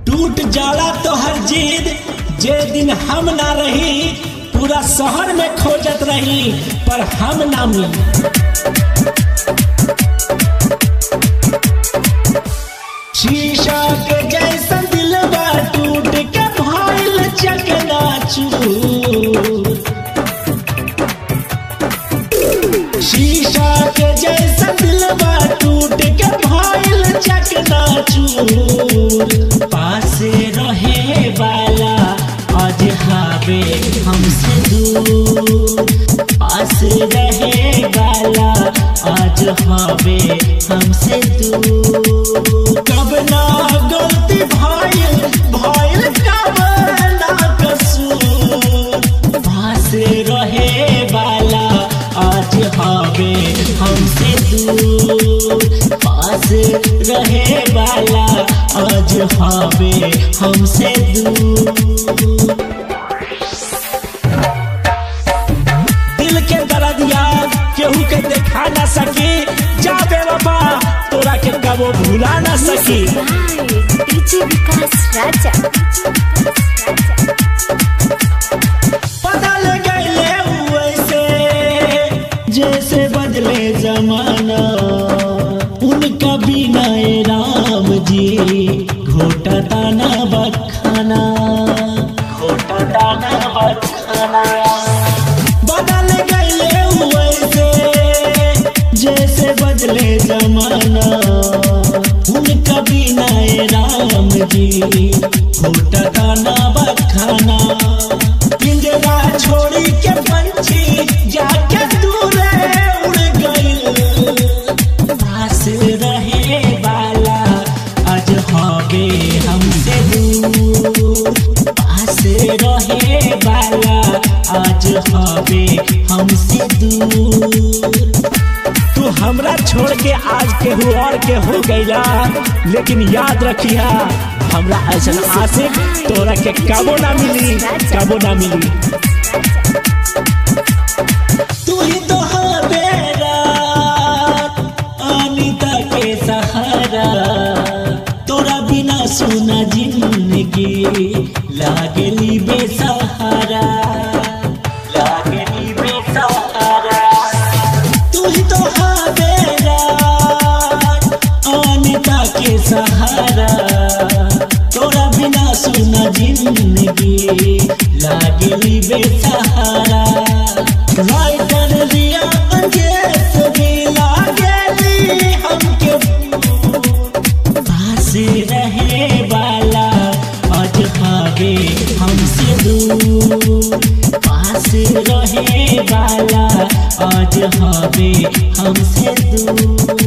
टूट जाला तो हर जिद जे दिन हम ना रही पूरा शहर में खोजत रही पर हम ना मिली। शीशा के जैसा दिलवा टूट के भइल चकनाचूर। शीशा के जैसा दिलवा टूट के भइल चकनाचूर। पास रहे वाला आज हावे हमसे दूर। पास रहे वाला आज हावे हमसे दूर। कब ना गलती भइल कब ना कसूर। पास रहे वाला आज हावे हमसे दूर। पास रहे वाला आज हावे हमसे दूर। दिल के दर्दिया केहू के देखा ना सकी जाबे बाबा तोरा के कबो भुला ना सकी। डीजे विकास राजा बदल गए वैसे जैसे बदले जमाना। उनका बिना राम जी घोटता ना बखाना। घोटता ना बखाना। बदल गए वैसे जैसे बदले जमाना। उनका बिना राम जी घोटता ना बखाना। पिंजरा छोड़ी के पंछी जाके दूर उड़ गइल। पास रहे वाला आज हावे हमसे दूर। पास रहे वाला आज हावे हमसे दूर। तू हमरा छोड़ के आज केहू और के हो गईला लेकिन याद रखिया हमरा ऐसा आशिक तोरा के कबो ना मिली कबो ना मिली। तू ही तो मेरा अनीता के सहारा। तोरा बिना सुना जिंदगी लागली बेसहारा। लागली बेसहारा। तू ही तो मेरा अनीता के सहारा। तोरा बिना सुना जिंदगी लागली बेसहारा। राइटर रिया अंजेस भी लागली हमके पास रहे वाला आज हावे हमसे दूर। पास रहे वाला आज हावे हमसे दूर।